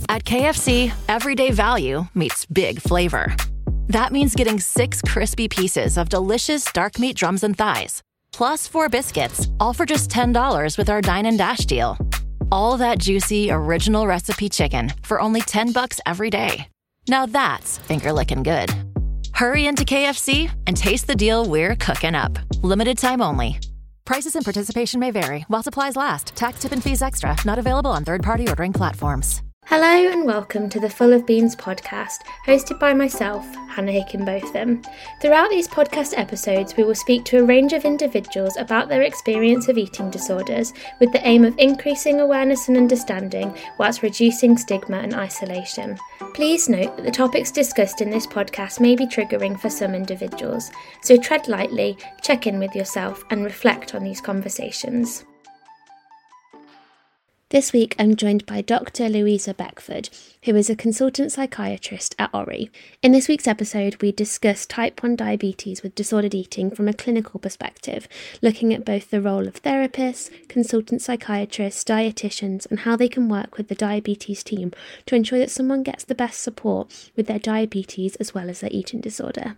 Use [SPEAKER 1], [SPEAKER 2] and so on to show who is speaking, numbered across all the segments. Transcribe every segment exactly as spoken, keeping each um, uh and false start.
[SPEAKER 1] At K F C, everyday value meets big flavor. That means getting six crispy pieces of delicious dark meat drums and thighs, plus four biscuits, all for just ten dollars with our Dine and Dash deal. All that juicy, original recipe chicken for only ten bucks every day. Now that's finger-licking good. Hurry into K F C and taste the deal we're cooking up. Limited time only. Prices and participation may vary. While supplies last. Tax, tip, and fees extra. Not available on third-party ordering platforms.
[SPEAKER 2] Hello and welcome to the Full of Beans podcast, hosted by myself, Hannah Hickenbotham. Throughout these podcast episodes, we will speak to a range of individuals about their experience of eating disorders, with the aim of increasing awareness and understanding, whilst reducing stigma and isolation. Please note that the topics discussed in this podcast may be triggering for some individuals, so tread lightly, check in with yourself, and reflect on these conversations. This week I'm joined by Doctor Louisa Beckford, who is a consultant psychiatrist at O R I. In this week's episode, we discuss type one diabetes with disordered eating from a clinical perspective, looking at both the role of therapists, consultant psychiatrists, dietitians, and how they can work with the diabetes team to ensure that someone gets the best support with their diabetes as well as their eating disorder.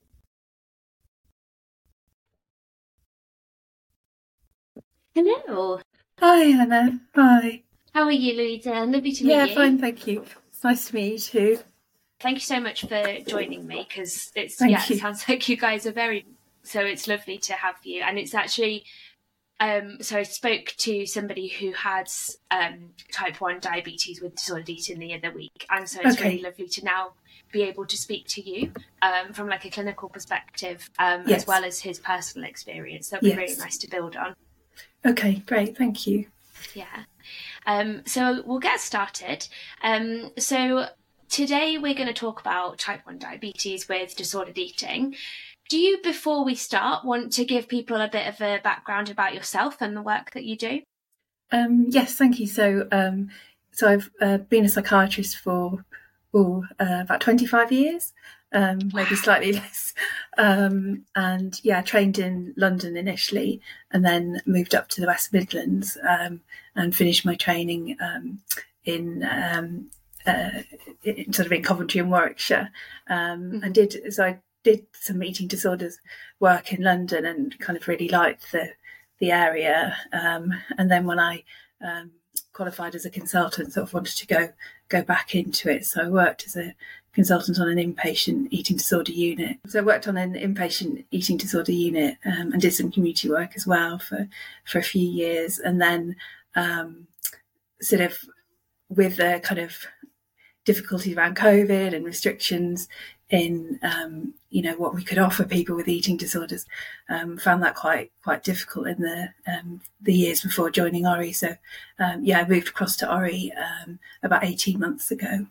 [SPEAKER 2] Hello.
[SPEAKER 3] Hi, Hannah. Hi.
[SPEAKER 2] How are you, Louisa? Lovely to meet
[SPEAKER 3] yeah,
[SPEAKER 2] you.
[SPEAKER 3] Yeah, fine, thank you. It's nice to meet you too.
[SPEAKER 4] Thank you so much for joining me, because it's
[SPEAKER 3] thank
[SPEAKER 4] yeah,
[SPEAKER 3] you.
[SPEAKER 4] It sounds like you guys are very. So it's lovely to have you, and it's actually. Um, so I spoke to somebody who had um, type one diabetes with disordered eating the other week, and so it's
[SPEAKER 3] okay.
[SPEAKER 4] really lovely to now be able to speak to you um, from like a clinical perspective, um,
[SPEAKER 3] yes.
[SPEAKER 4] as well as his personal experience. That'd be
[SPEAKER 3] yes.
[SPEAKER 4] really nice to build on.
[SPEAKER 3] Okay, great, thank you.
[SPEAKER 4] Yeah. Um, so we'll get started. Um, so today we're going to talk about type one diabetes with disordered eating. Do you, before we start, want to give people a bit of a background about yourself and the work that you do?
[SPEAKER 3] Um, yes, thank you. So, um, so I've uh, been a psychiatrist for oh, uh, about twenty-five years, um, wow. maybe slightly less. Um, and yeah, trained in London initially, and then moved up to the West Midlands um, and finished my training um, in, um, uh, in sort of in Coventry and Warwickshire, um, mm-hmm. and did so I did some eating disorders work in London and kind of really liked the the area. Um, and then when I um, qualified as a consultant, sort of wanted to go go back into it, so I worked as a consultant on an inpatient eating disorder unit. So I worked on an inpatient eating disorder unit um, and did some community work as well for, for a few years. And then um, sort of with the kind of difficulties around COVID and restrictions in, um, you know, what we could offer people with eating disorders, um, found that quite quite difficult in the um, the years before joining O R I. So, um, yeah, I moved across to O R I um, about eighteen months ago.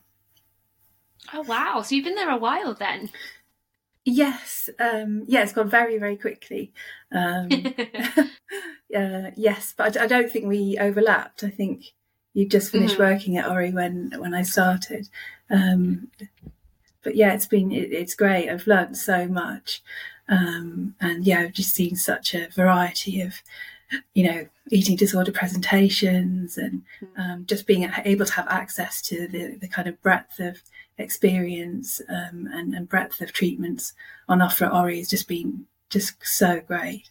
[SPEAKER 4] Oh, wow. So you've been there a while then?
[SPEAKER 3] Yes. Um, yeah, it's gone very, very quickly. Um, uh, yes, but I, I don't think we overlapped. I think you just finished mm-hmm. working at O R I when, when I started. Um, but yeah, it's been, it, it's great. I've learned so much. Um, and yeah, I've just seen such a variety of, you know, eating disorder presentations and um, just being able to have access to the, the kind of breadth of experience um, and, and breadth of treatments on offer at O R I has just been just so great.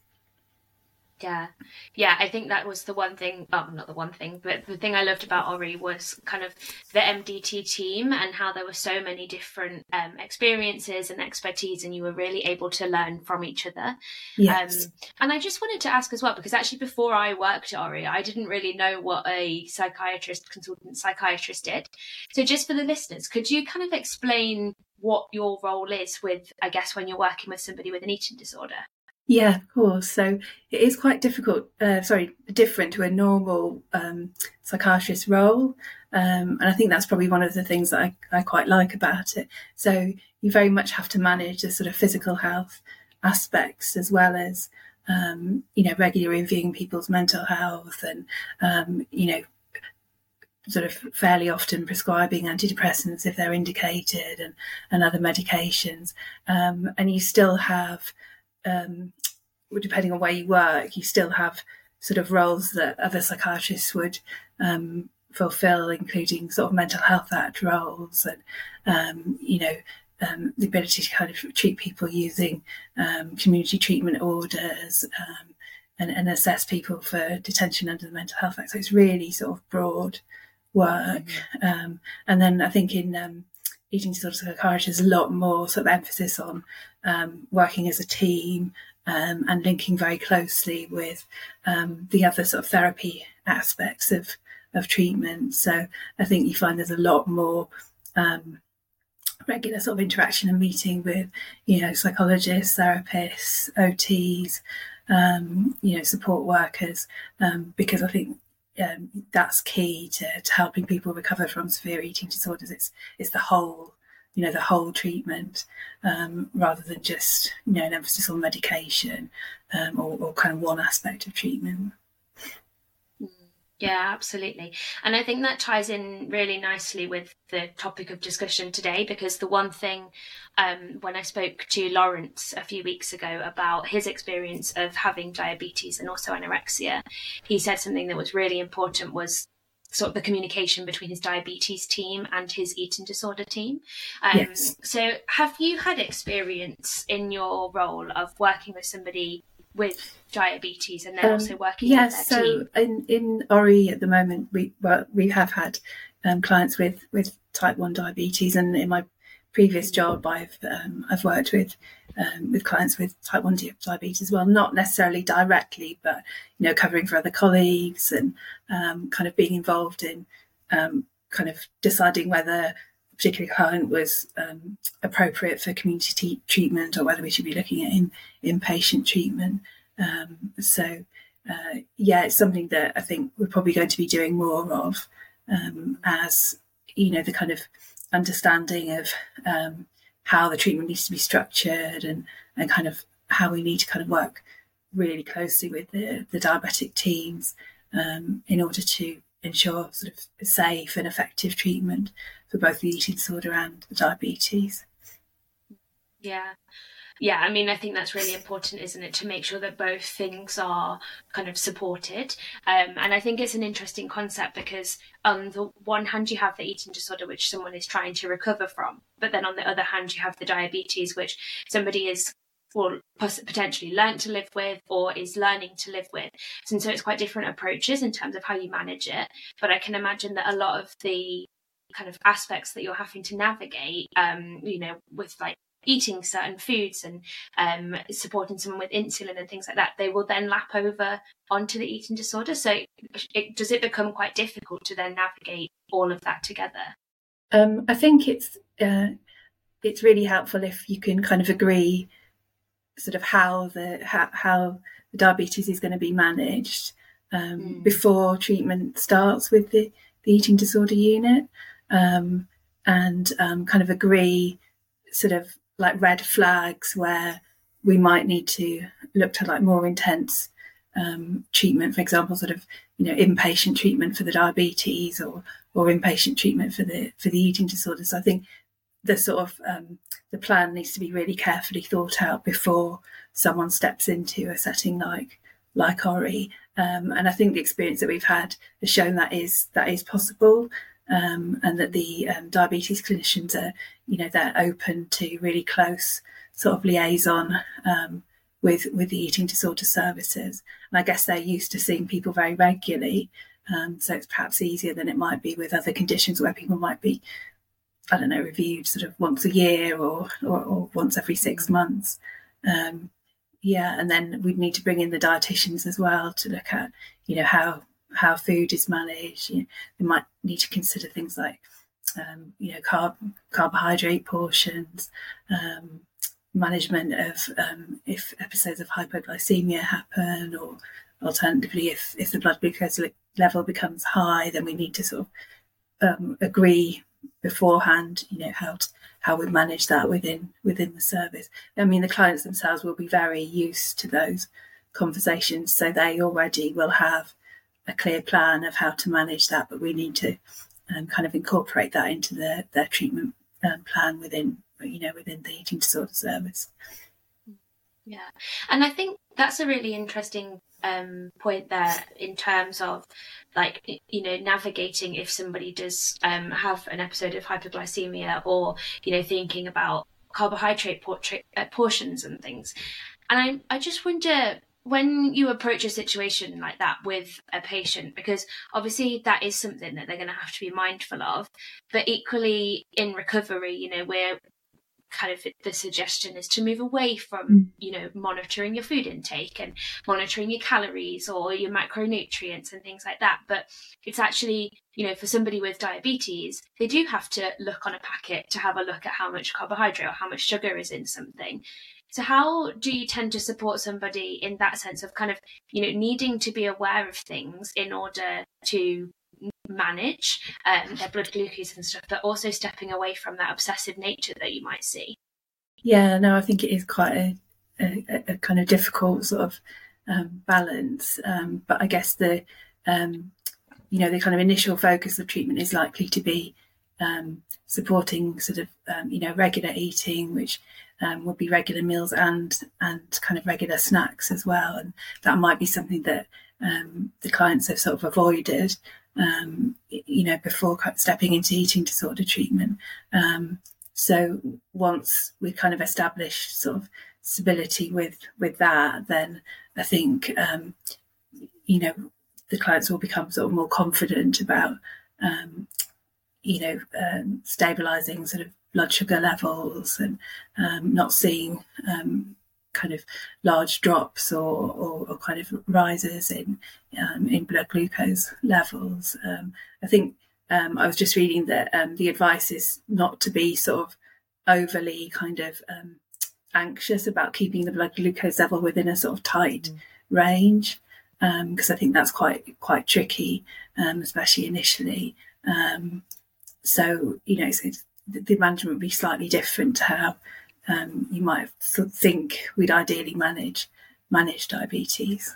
[SPEAKER 4] Yeah, yeah, I think that was the one thing, well, not the one thing, but the thing I loved about O R I was kind of the M D T team and how there were so many different um, experiences and expertise, and you were really able to learn from each other.
[SPEAKER 3] Yes.
[SPEAKER 4] Um, and I just wanted to ask as well, because actually before I worked at O R I, I didn't really know what a psychiatrist, consultant psychiatrist did. So just for the listeners, could you kind of explain what your role is with, I guess, when you're working with somebody with an eating disorder?
[SPEAKER 3] Yeah, of course. So it is quite difficult, uh, sorry, different to a normal um, psychiatrist role. Um, and I think that's probably one of the things that I, I quite like about it. So you very much have to manage the sort of physical health aspects as well as, um, you know, regularly reviewing people's mental health and, um, you know, sort of fairly often prescribing antidepressants if they're indicated and, and other medications. Um, and you still have Um, depending on where you work, you still have sort of roles that other psychiatrists would um, fulfil, including sort of mental health act roles and, um, you know, um, the ability to kind of treat people using um, community treatment orders um, and, and assess people for detention under the Mental Health Act. So it's really sort of broad work. Mm-hmm. Um, and then I think in um, eating disorder psychiatry, there's a lot more sort of emphasis on um, working as a team um, and linking very closely with um, the other sort of therapy aspects of, of treatment. So I think you find there's a lot more um, regular sort of interaction and meeting with, you know, psychologists, therapists, O Ts, um, you know, support workers, um, because I think um, that's key to, to helping people recover from severe eating disorders. It's it's the whole, you know, the whole treatment, um, rather than just, you know, an emphasis on medication um, or, or kind of one aspect of treatment.
[SPEAKER 4] Yeah, absolutely. And I think that ties in really nicely with the topic of discussion today, because the one thing um, when I spoke to Lawrence a few weeks ago about his experience of having diabetes and also anorexia, he said something that was really important was sort of the communication between his diabetes team and his eating disorder team. Um, yes. So have you had experience in your role of working with somebody with diabetes and then um, also working
[SPEAKER 3] yes,
[SPEAKER 4] with their
[SPEAKER 3] so
[SPEAKER 4] team?
[SPEAKER 3] in, in O R I at the moment, we well, we have had um, clients with, with type one diabetes, and in my previous job, I've um, I've worked with um, with clients with type one diabetes as well, not necessarily directly, but you know, covering for other colleagues and um, kind of being involved in um, kind of deciding whether a particular client was um, appropriate for community t- treatment or whether we should be looking at in, inpatient treatment. Um, so, uh, yeah, it's something that I think we're probably going to be doing more of um, as, you know, the kind of understanding of um, how the treatment needs to be structured and, and kind of how we need to kind of work really closely with the, the diabetic teams um, in order to ensure sort of safe and effective treatment for both the eating disorder and the diabetes.
[SPEAKER 4] Yeah. Yeah, I mean, I think that's really important, isn't it, to make sure that both things are kind of supported. Um, and I think it's an interesting concept because on the one hand, you have the eating disorder, which someone is trying to recover from. But then on the other hand, you have the diabetes, which somebody is or potentially learnt to live with or is learning to live with. And so it's quite different approaches in terms of how you manage it. But I can imagine that a lot of the kind of aspects that you're having to navigate, um, you know, with like eating certain foods and um, supporting someone with insulin and things like that, they will then lap over onto the eating disorder. So it, does it become quite difficult to then navigate all of that together?
[SPEAKER 3] Um, I think it's uh, it's really helpful if you can kind of agree sort of how the how, how the diabetes is going to be managed um, mm. before treatment starts with the, the eating disorder unit, um, and um, kind of agree sort of like red flags where we might need to look to like more intense um, treatment, for example, sort of, you know, inpatient treatment for the diabetes or or inpatient treatment for the for the eating disorder. So I think the sort of um, the plan needs to be really carefully thought out before someone steps into a setting like like O R I. Um, and I think the experience that we've had has shown that is that is possible. Um, and that the um, diabetes clinicians are, you know, they're open to really close sort of liaison um, with with the eating disorder services. And I guess they're used to seeing people very regularly, um, so it's perhaps easier than it might be with other conditions where people might be, I don't know, reviewed sort of once a year or or, or once every six months. Um, yeah, and then we'd need to bring in the dietitians as well to look at, you know, how how food is managed. You know, they might need to consider things like, um, you know, carb, carbohydrate portions, um, management of um, if episodes of hypoglycemia happen, or alternatively, if, if the blood glucose level becomes high, then we need to sort of um, agree beforehand, you know, how to, how we manage that within within the service. I mean, the clients themselves will be very used to those conversations, so they already will have a clear plan of how to manage that, but we need to um, kind of incorporate that into their, their treatment um, plan within, you know, within the eating disorder service.
[SPEAKER 4] Yeah, and I think that's a really interesting um, point there in terms of, like, you know, navigating if somebody does um, have an episode of hypoglycemia, or, you know, thinking about carbohydrate portrait, uh, portions and things. And I, I just wonder, when you approach a situation like that with a patient, because obviously that is something that they're going to have to be mindful of, but equally in recovery, you know, we're kind of, the suggestion is to move away from, you know, monitoring your food intake and monitoring your calories or your macronutrients and things like that. But it's actually, you know, for somebody with diabetes, they do have to look on a packet to have a look at how much carbohydrate or how much sugar is in something. So how do you tend to support somebody in that sense of kind of, you know, needing to be aware of things in order to manage um, their blood glucose and stuff, but also stepping away from that obsessive nature that you might see?
[SPEAKER 3] Yeah, no, I think it is quite a, a, a kind of difficult sort of um, balance. Um, but I guess the, um, you know, the kind of initial focus of treatment is likely to be um, supporting sort of, um, you know, regular eating, which um, would be regular meals and and kind of regular snacks as well. And that might be something that um, the clients have sort of avoided, um, you know, before stepping into eating disorder treatment. Um, so once we kind of establish sort of stability with with that, then I think, um, you know, the clients will become sort of more confident about, um, you know, um, stabilising sort of blood sugar levels and um, not seeing um, kind of large drops or, or, or kind of rises in um, in blood glucose levels. Um, I think um, I was just reading that um, the advice is not to be sort of overly kind of um, anxious about keeping the blood glucose level within a sort of tight mm. range, because um, I think that's quite quite tricky, um, especially initially. Um, so you know, so the management would be slightly different to how um, you might think we'd ideally manage manage diabetes.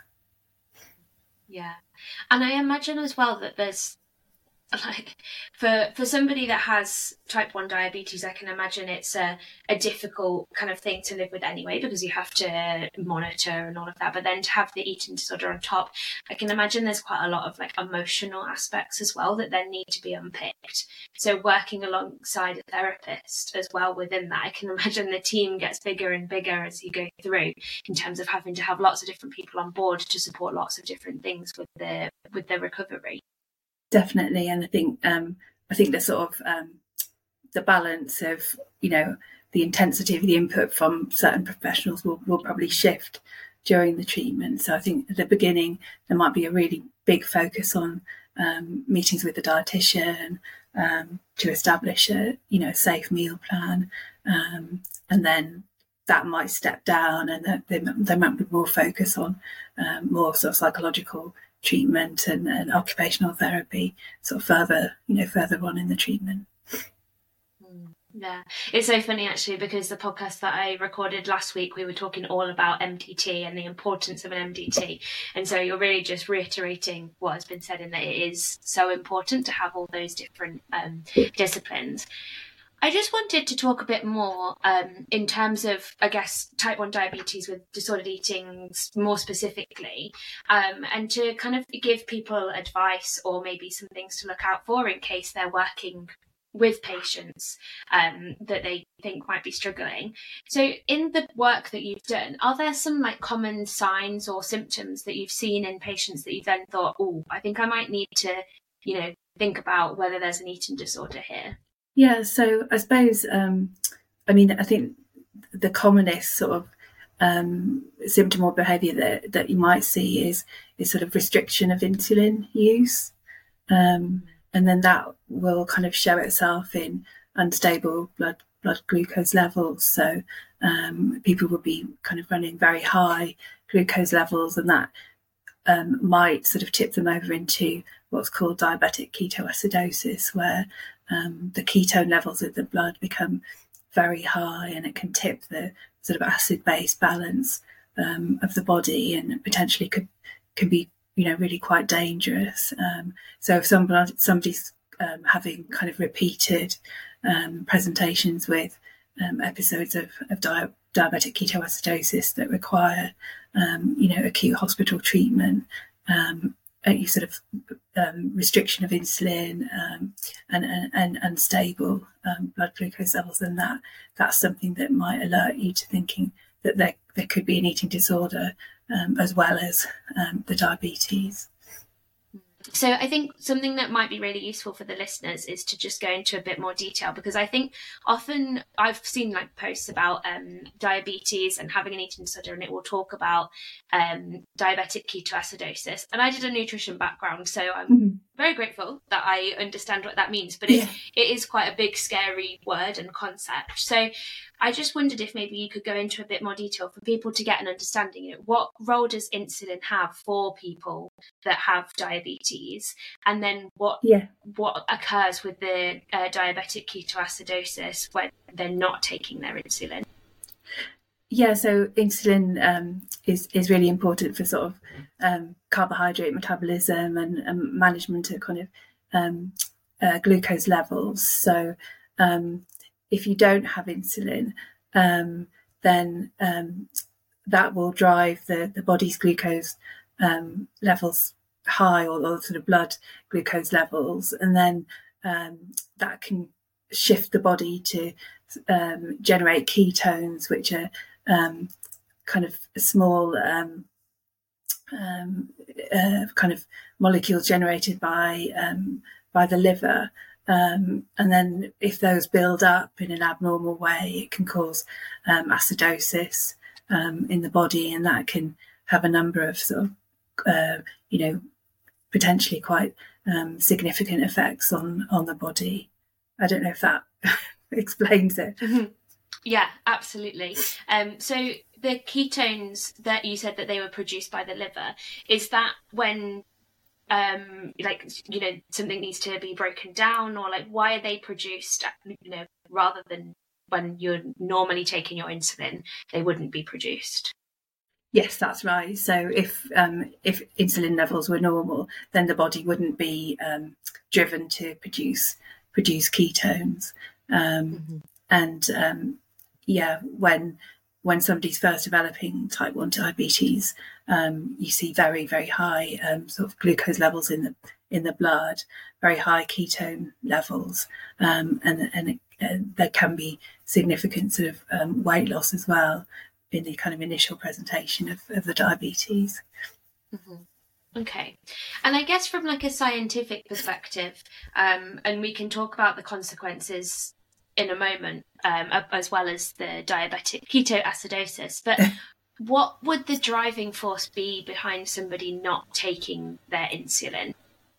[SPEAKER 4] Yeah, and I imagine as well that there's, like, for for somebody that has type one diabetes, I can imagine it's a, a difficult kind of thing to live with anyway, because you have to monitor and all of that. But then to have the eating disorder on top, I can imagine there's quite a lot of like emotional aspects as well that then need to be unpicked. So working alongside a therapist as well within that, I can imagine the team gets bigger and bigger as you go through, in terms of having to have lots of different people on board to support lots of different things with the with the recovery.
[SPEAKER 3] Definitely, and I think um, I think the sort of um, the balance of, you know, the intensity of the input from certain professionals will, will probably shift during the treatment. So I think at the beginning there might be a really big focus on um, meetings with the dietitian um, to establish a, you know, safe meal plan, um, and then that might step down, and there, there might be more focus on um, more sort of psychological treatment and, and occupational therapy sort of further, you know, further on in the treatment.
[SPEAKER 4] Yeah, it's so funny actually, because the podcast that I recorded last week, we were talking all about M D T and the importance of an M D T. And so you're really just reiterating what has been said, in that it is so important to have all those different um, disciplines. I just wanted to talk a bit more um, in terms of, I guess, type one diabetes with disordered eating more specifically, um, and to kind of give people advice or maybe some things to look out for in case they're working with patients um, that they think might be struggling. So in the work that you've done, are there some like common signs or symptoms that you've seen in patients that you've then thought, oh, I think I might need to, you know, think about whether there's an eating disorder here?
[SPEAKER 3] Yeah, so I suppose, um, I mean, I think the commonest sort of um, symptom or behaviour that, that you might see is is sort of restriction of insulin use. Um, and then that will kind of show itself in unstable blood blood glucose levels. So um, people will be kind of running very high glucose levels, and that um, might sort of tip them over into what's called diabetic ketoacidosis, where um, the ketone levels in the blood become very high, and it can tip the sort of acid-base balance um, of the body, and potentially could can be, you know, really quite dangerous. Um, so if somebody, somebody's um, having kind of repeated um, presentations with um, episodes of, of di- diabetic ketoacidosis that require, um, you know, acute hospital treatment, um, a sort of um, restriction of insulin, um, and, and, and unstable um, blood glucose levels, then that that's something that might alert you to thinking that there, there could be an eating disorder, um, as well as um, the diabetes.
[SPEAKER 4] So I think something that might be really useful for the listeners is to just go into a bit more detail, because I think often I've seen like posts about um, diabetes and having an eating disorder, and it will talk about um, diabetic ketoacidosis. And I did a nutrition background, so I'm mm-hmm. very grateful that I understand what that means. But it's, yeah. it is quite a big, scary word and concept. So I just wondered if maybe you could go into a bit more detail for people to get an understanding. You know, what role does insulin have for people that have diabetes, and then what yeah. what occurs with the uh, diabetic ketoacidosis when they're not taking their insulin?
[SPEAKER 3] Yeah, so insulin um, is is really important for sort of um, carbohydrate metabolism and, and management of kind of um, uh, glucose levels. So um, if you don't have insulin, um, then um, that will drive the, the body's glucose um, levels high, or, or sort of blood glucose levels, and then um, that can shift the body to um, generate ketones, which are um, kind of small um, um, uh, kind of molecules generated by um, by the liver. Um, and then if those build up in an abnormal way, it can cause um, acidosis um, in the body, and that can have a number of sort of, uh, you know, potentially quite um, significant effects on, on the body. I don't know if that explains it.
[SPEAKER 4] Mm-hmm. Yeah, absolutely. Um, so the ketones that you said that they were produced by the liver, is that when um like, you know, something needs to be broken down, or like why are they produced, you know, rather than when you're normally taking your insulin they wouldn't be produced?
[SPEAKER 3] Yes, that's right. So if um if insulin levels were normal, then the body wouldn't be um driven to produce produce ketones, um mm-hmm. and um yeah when when somebody's first developing type one diabetes, um, you see very, very high um, sort of glucose levels in the in the blood, very high ketone levels, um, and and, it, and there can be significant sort of um, weight loss as well in the kind of initial presentation of, of the diabetes.
[SPEAKER 4] Mm-hmm. Okay, and I guess from like a scientific perspective, um, and we can talk about the consequences in a moment, um, as well as the diabetic ketoacidosis. But what would the driving force be behind somebody not taking their insulin,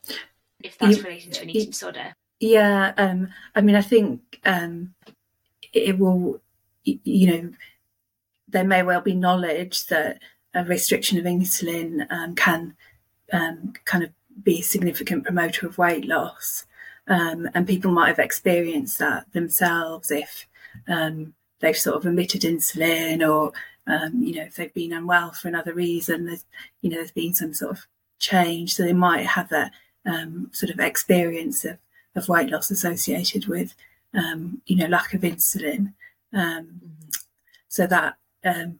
[SPEAKER 4] if that's
[SPEAKER 3] you,
[SPEAKER 4] related to an eating disorder?
[SPEAKER 3] Yeah, um, I mean, I think um, it will, you know, there may well be knowledge that a restriction of insulin um, can um, kind of be a significant promoter of weight loss. Um, and people might have experienced that themselves if um, they've sort of omitted insulin, or um, you know, if they've been unwell for another reason. There's, you know, there's been some sort of change, so they might have that um, sort of experience of, of weight loss associated with um, you know, lack of insulin. Um, mm-hmm. So that um,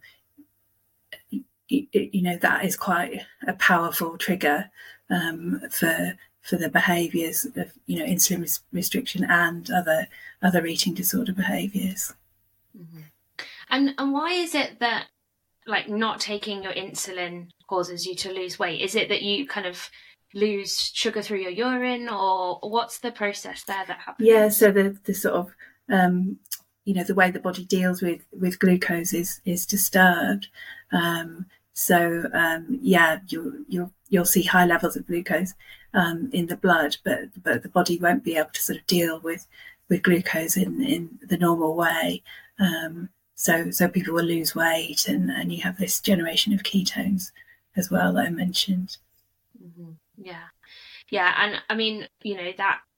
[SPEAKER 3] you, you know, that is quite a powerful trigger um, for. for the behaviours of, you know, insulin res- restriction and other other eating disorder behaviours.
[SPEAKER 4] Mm-hmm. And and why is it that like not taking your insulin causes you to lose weight? Is it that you kind of lose sugar through your urine, or what's the process there that happens?
[SPEAKER 3] Yeah, so the the sort of um, you know, the way the body deals with with glucose is is disturbed. Um, so um, yeah, you you'll you'll see high levels of glucose Um, in the blood, but but the body won't be able to sort of deal with with glucose in, in the normal way. Um, so so people will lose weight, and, and you have this generation of ketones as well that I mentioned.
[SPEAKER 4] Mm-hmm. Yeah, yeah, and I mean, you know, that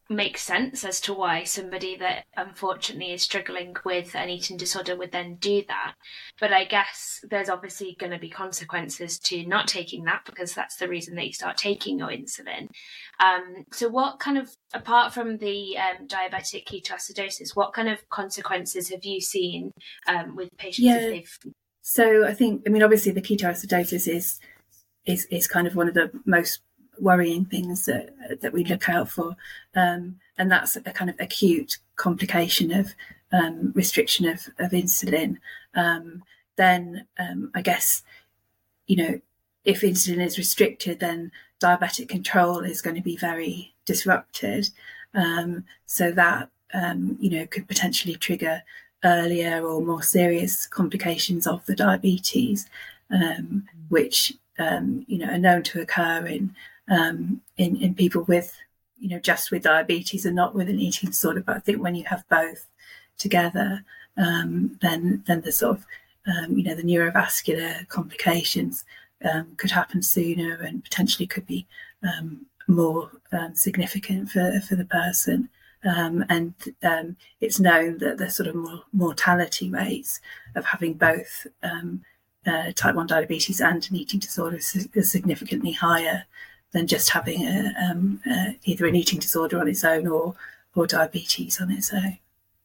[SPEAKER 4] makes sense as to why somebody that unfortunately is struggling with an eating disorder would then do that. But I guess there's obviously going to be consequences to not taking that, because that's the reason that you start taking your insulin. Um, so what kind of, apart from the um, diabetic ketoacidosis, what kind of consequences have you seen um, with patients?
[SPEAKER 3] Yeah.
[SPEAKER 4] If they've...
[SPEAKER 3] So I think, I mean, obviously the ketoacidosis is is is kind of one of the most worrying things that that we look out for, um, and that's a kind of acute complication of um, restriction of, of insulin. Um, then um, I guess, you know, if insulin is restricted, then diabetic control is going to be very disrupted. Um, so that um, you know, could potentially trigger earlier or more serious complications of the diabetes, um, which um, you know, are known to occur in Um, in, in people with, you know, just with diabetes and not with an eating disorder. But I think when you have both together, um, then then the sort of, um, you know, the neurovascular complications um, could happen sooner and potentially could be um, more um, significant for, for the person. Um, and um, it's known that the sort of more mortality rates of having both um, uh, type one diabetes and an eating disorder is, is significantly higher than just having a, um, uh, either an eating disorder on its own or or diabetes on its own.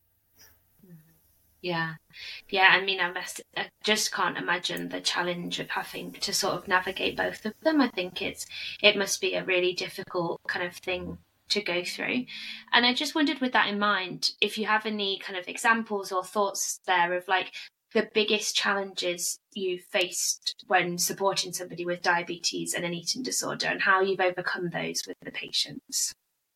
[SPEAKER 4] Yeah, yeah. I mean, I must, I just can't imagine the challenge of having to sort of navigate both of them. I think it's it must be a really difficult kind of thing to go through. And I just wondered, with that in mind, if you have any kind of examples or thoughts there of like the biggest challenges you faced when supporting somebody with diabetes and an eating disorder, and how you've overcome those with the patients.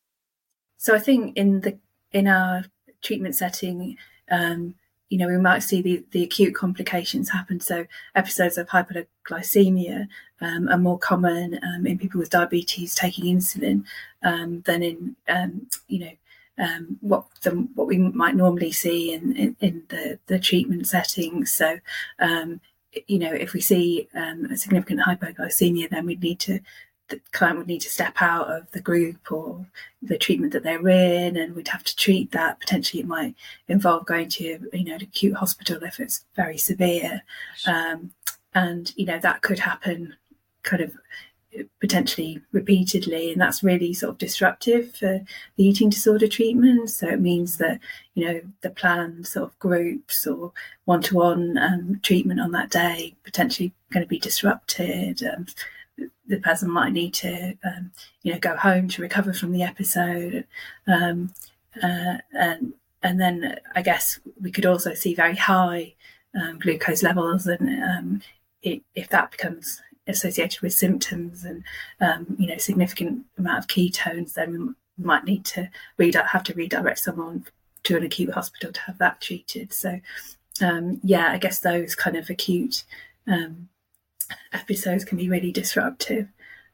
[SPEAKER 3] So I think in the in our treatment setting, um, you know, we might see the, the acute complications happen. So episodes of hypoglycemia um, are more common um, in people with diabetes taking insulin um, than in, um, you know, Um, what the, what we might normally see in, in, in the, the treatment settings. So, um, you know, if we see um, a significant hypoglycemia, then we'd need to, the client would need to step out of the group or the treatment that they're in, and we'd have to treat that. Potentially it might involve going to, you know, an acute hospital if it's very severe. Um, and, you know, that could happen kind of potentially repeatedly, and that's really sort of disruptive for the eating disorder treatment. So it means that, you know, the planned sort of groups or one-to-one um, treatment on that day potentially going to be disrupted. Um, the person might need to, um, you know, go home to recover from the episode, um, uh, and and then I guess we could also see very high um, glucose levels, and um, it, if that becomes associated with symptoms and um, you know, significant amount of ketones, then we might need to re- have to redirect someone to an acute hospital to have that treated. So um, yeah, I guess those kind of acute um, episodes can be really disruptive.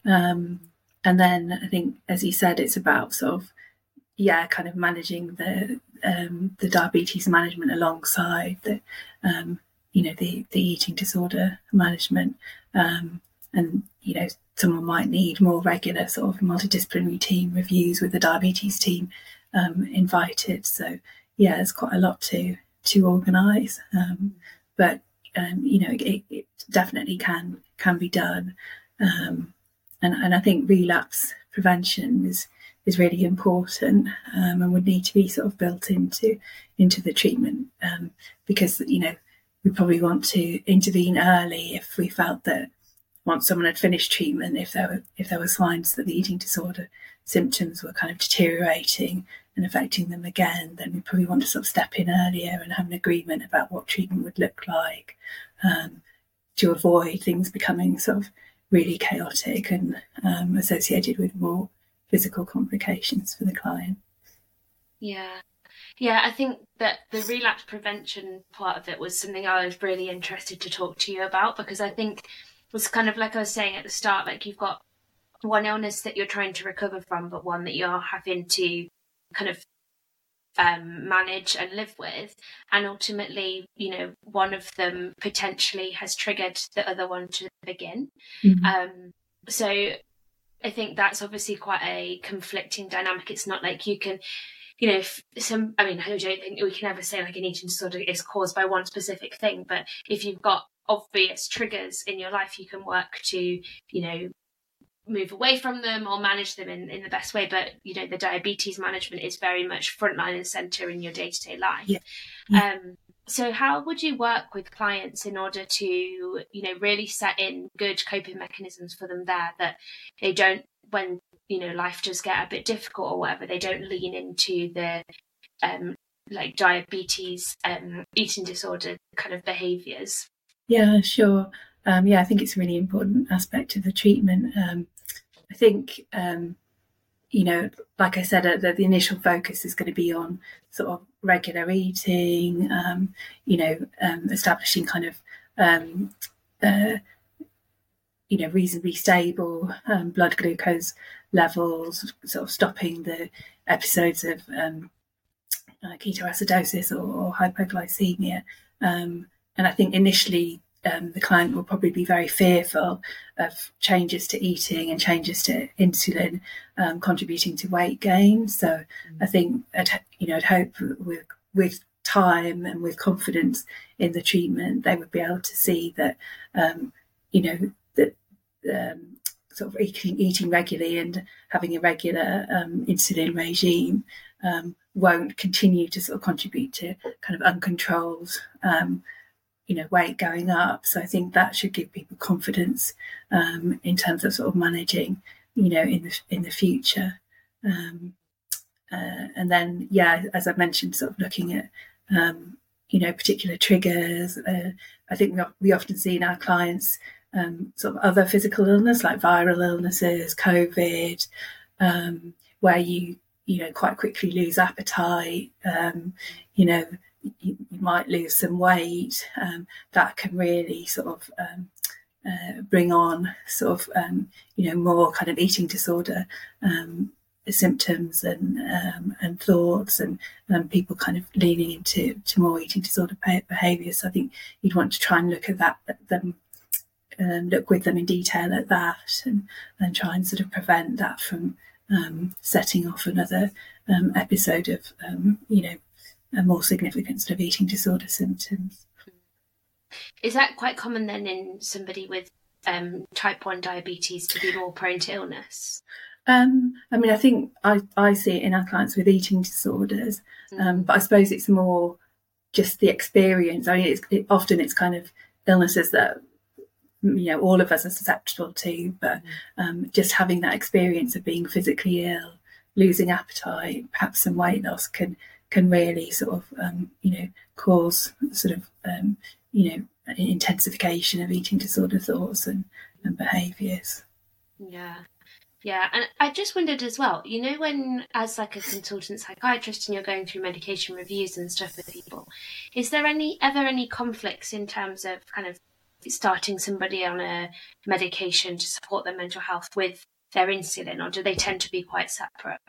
[SPEAKER 3] Um, and then I think, as you said, it's about sort of yeah, kind of managing the um, the diabetes management alongside the um, you know, the, the eating disorder management. Um, and, you know, someone might need more regular sort of multidisciplinary team reviews with the diabetes team um, invited. So, yeah, there's quite a lot to to organise. Um, but, um, you know, it, it definitely can can be done. Um, and, and I think relapse prevention is is really important um, and would need to be sort of built into into the treatment um, because, you know, we probably want to intervene early if we felt that once someone had finished treatment, if there were if there were signs that the eating disorder symptoms were kind of deteriorating and affecting them again, then we probably want to sort of step in earlier and have an agreement about what treatment would look like um, to avoid things becoming sort of really chaotic and um, associated with more physical complications for the client.
[SPEAKER 4] Yeah. Yeah, I think that the relapse prevention part of it was something I was really interested to talk to you about, because I think it was kind of like I was saying at the start, like you've got one illness that you're trying to recover from, but one that you're having to kind of um, manage and live with. And ultimately, you know, one of them potentially has triggered the other one to begin. Mm-hmm. Um, so I think that's obviously quite a conflicting dynamic. It's not like you can, you know, if some, I mean, I don't think we can ever say like an eating disorder is caused by one specific thing, but if you've got obvious triggers in your life, you can work to, you know, move away from them or manage them in, in the best way. But, you know, the diabetes management is very much frontline and centre in your day-to-day life.
[SPEAKER 3] Yeah. Yeah.
[SPEAKER 4] Um, so how would you work with clients in order to, you know, really set in good coping mechanisms for them there, that they don't, when, you know, life does get a bit difficult or whatever, they don't lean into the um, like diabetes, um, eating disorder kind of behaviours?
[SPEAKER 3] Yeah, sure. Um, yeah, I think it's a really important aspect of the treatment. Um, I think, um, you know, like I said, uh, the, the initial focus is going to be on sort of regular eating, um, you know, um, establishing kind of, um, uh, you know, reasonably stable um, blood glucose levels, sort of stopping the episodes of um, uh, ketoacidosis or, or hypoglycemia. Um, and I think initially, Um, the client will probably be very fearful of changes to eating and changes to insulin um, contributing to weight gain. So mm-hmm. I think, I'd, you know, I'd hope with, with time and with confidence in the treatment, they would be able to see that, um, you know, that um, sort of eating, eating regularly and having a regular um, insulin regime um, won't continue to sort of contribute to kind of uncontrolled um you know, weight going up. So I think that should give people confidence um, in terms of sort of managing, you know, in the in the future. Um, uh, and then, yeah, as I mentioned, sort of looking at, um, you know, particular triggers. Uh, I think we, we often see in our clients um, sort of other physical illness like viral illnesses, COVID, um, where you, you know, quite quickly lose appetite, um, you know, You, you might lose some weight. Um, that can really sort of um, uh, bring on sort of um, you know, more kind of eating disorder um, symptoms and um, and thoughts, and um, people kind of leaning into to more eating disorder behaviour. So I think you'd want to try and look at that, at them, um, look with them in detail at that, and and try and sort of prevent that from um, setting off another um, episode of um, you know. a more significant sort of eating disorder symptoms.
[SPEAKER 4] Is that quite common then in somebody with um, type one diabetes to be more prone to illness?
[SPEAKER 3] Um, I mean, I think I, I see it in our clients with eating disorders, mm. um, but I suppose it's more just the experience. I mean, it's, it, often it's kind of illnesses that, you know, all of us are susceptible to, but um, just having that experience of being physically ill, losing appetite, perhaps some weight loss can can really sort of, um, you know, cause sort of, um, you know, intensification of eating disorder thoughts and, and behaviours.
[SPEAKER 4] Yeah. Yeah. And I just wondered as well, you know, when as like a consultant psychiatrist and you're going through medication reviews and stuff with people, is there any ever any conflicts in terms of kind of starting somebody on a medication to support their mental health with their insulin, or do they tend to be quite separate?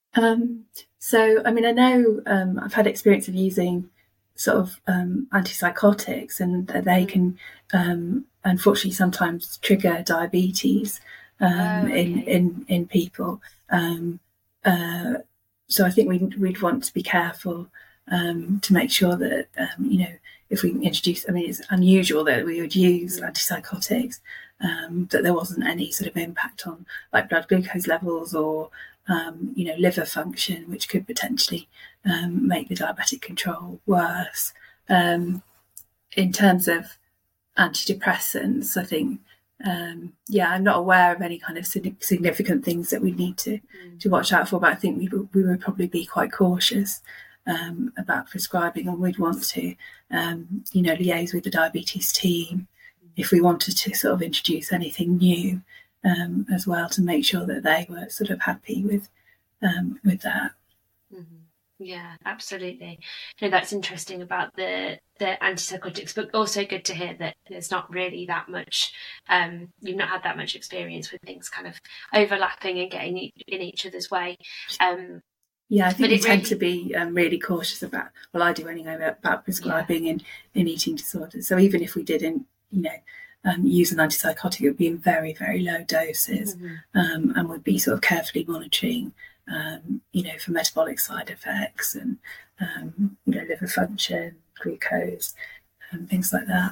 [SPEAKER 3] Um, so, I mean, I know um, I've had experience of using sort of um, antipsychotics, and they can um, unfortunately sometimes trigger diabetes um, oh, okay. in, in, in people. Um, uh, so I think we'd, we'd want to be careful um, to make sure that, um, you know, if we introduce, I mean, it's unusual that we would use antipsychotics, um, that there wasn't any sort of impact on like blood glucose levels or Um, you know, liver function, which could potentially um, make the diabetic control worse. Um, in terms of antidepressants, I think, um, yeah, I'm not aware of any kind of significant things that we need to, mm. to watch out for, but I think we, we would probably be quite cautious um, about prescribing, and we'd want to, um, you know, liaise with the diabetes team mm. if we wanted to sort of introduce anything new. Um, as well, to make sure that they were sort of happy with um, with that.
[SPEAKER 4] Mm-hmm. Yeah, absolutely. No, that's interesting about the the antipsychotics, but also good to hear that there's not really that much. Um, you've not had that much experience with things kind of overlapping and getting in each other's way. Um,
[SPEAKER 3] yeah, I think we tend really... to be um, really cautious about. Well, I do anyway about, about prescribing yeah. in, in eating disorders. So even if we didn't, you know. um, use an antipsychotic, it would be in very, very low doses, mm-hmm. um, and would be sort of carefully monitoring, um, you know, for metabolic side effects and, um, you know, liver function, glucose, and things like that.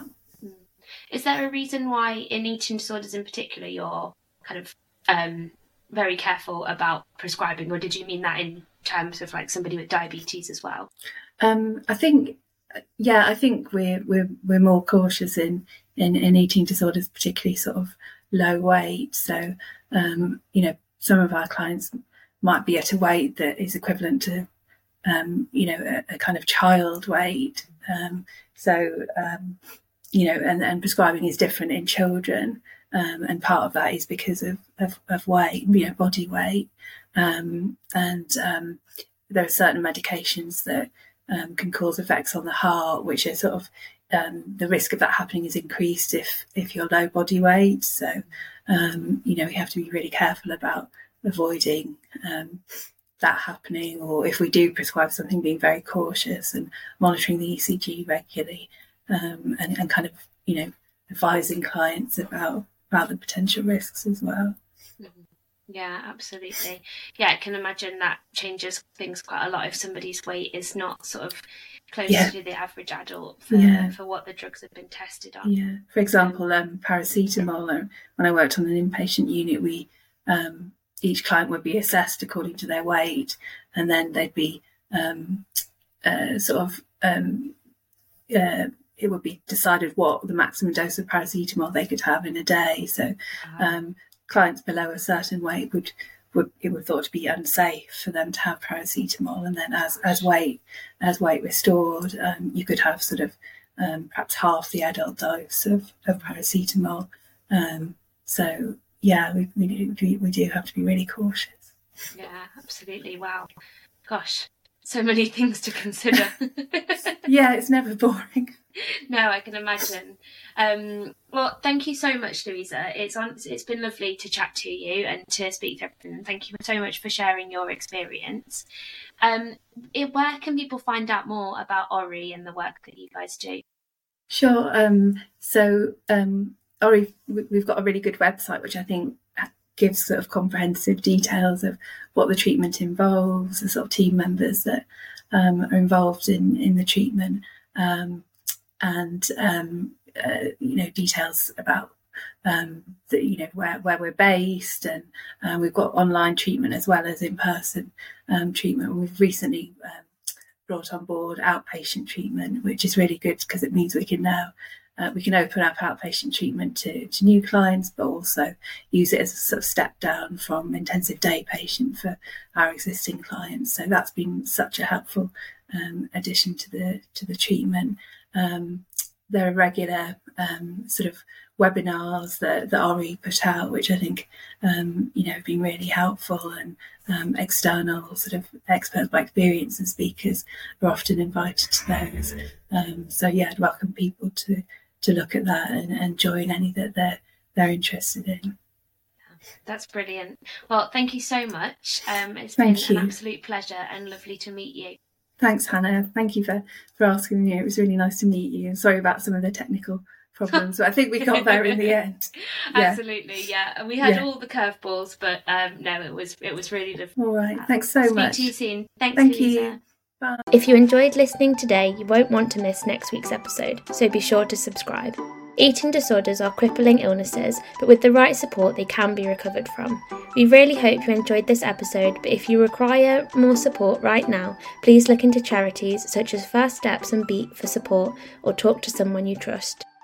[SPEAKER 4] Is there a reason why in eating disorders in particular you're kind of um, very careful about prescribing, or did you mean that in terms of like somebody with diabetes as well?
[SPEAKER 3] Um, I think, yeah, I think we're we're we're more cautious in, in, in eating disorders, particularly sort of low weight. So, um, you know, some of our clients might be at a weight that is equivalent to, um, you know, a, a kind of child weight. Um, so, um, you know, and, and prescribing is different in children. Um, and part of that is because of, of, of weight, you know, body weight. Um, and um, there are certain medications that um, can cause effects on the heart, which are sort of, um, the risk of that happening is increased if, if you're low body weight. So, um, you know, we have to be really careful about avoiding um, that happening, or if we do prescribe something, being very cautious and monitoring the E C G regularly, um, and, and kind of, you know, advising clients about about the potential risks as well.
[SPEAKER 4] Yeah, absolutely. Yeah, I can imagine that changes things quite a lot if somebody's weight is not sort of close yeah. to the average adult for, yeah. for what the drugs have been tested on.
[SPEAKER 3] Yeah. For example, um, paracetamol, when I worked on an inpatient unit, we um, each client would be assessed according to their weight, and then they'd be um, uh, sort of um, uh, it would be decided what the maximum dose of paracetamol they could have in a day. So um, clients below a certain weight would, would it would thought to be unsafe for them to have paracetamol. And then as, as weight as weight restored, um, you could have sort of um, perhaps half the adult dose of, of paracetamol. Um, so yeah, we, we, do, we do have to be really cautious.
[SPEAKER 4] Yeah, absolutely. Wow. Gosh, so many things to consider.
[SPEAKER 3] Yeah, it's never boring.
[SPEAKER 4] No, I can imagine. Um, well, thank you so much, Louisa. It's on. It's been lovely to chat to you and to speak to everyone. Thank you so much for sharing your experience. Um, it, where can people find out more about O R I and the work that you guys do?
[SPEAKER 3] Sure. Um, so um, O R I, we've got a really good website, which I think gives sort of comprehensive details of what the treatment involves, the sort of team members that um, are involved in in the treatment. Um, and um, uh, you know, details about um, the, you know, where, where we're based, and uh, we've got online treatment as well as in-person um, treatment. We've recently um, brought on board outpatient treatment, which is really good because it means we can now uh, we can open up outpatient treatment to, to new clients, but also use it as a sort of step down from intensive day patient for our existing clients. So that's been such a helpful um, addition to the to the treatment. Um, there are regular um, sort of webinars that, that O R I put out, which I think, um, you know, have been really helpful, and um, external sort of experts by experience and speakers are often invited to those. Um, so, yeah, I'd welcome people to, to look at that and, and join any that they're, they're interested in.
[SPEAKER 4] That's brilliant. Well, thank you so much. Um, it's
[SPEAKER 3] thank
[SPEAKER 4] been
[SPEAKER 3] you.
[SPEAKER 4] an absolute pleasure and lovely to meet you.
[SPEAKER 3] Thanks, Hannah. Thank you for, for asking me. It was really nice to meet you. And sorry about some of the technical problems, but I think we got there in the end.
[SPEAKER 4] Yeah. Absolutely, yeah. And we had yeah. all the curveballs, but um, no, it was it was really lovely.
[SPEAKER 3] All right. Thanks so
[SPEAKER 4] Speak
[SPEAKER 3] much.
[SPEAKER 4] Speak to you soon. Thanks,
[SPEAKER 3] Thank
[SPEAKER 4] Louisa.
[SPEAKER 3] you. Bye.
[SPEAKER 2] If you enjoyed listening today, you won't want to miss next week's episode, so be sure to subscribe. Eating disorders are crippling illnesses, but with the right support they can be recovered from. We really hope you enjoyed this episode, but if you require more support right now, please look into charities such as First Steps and Beat for support, or talk to someone you trust.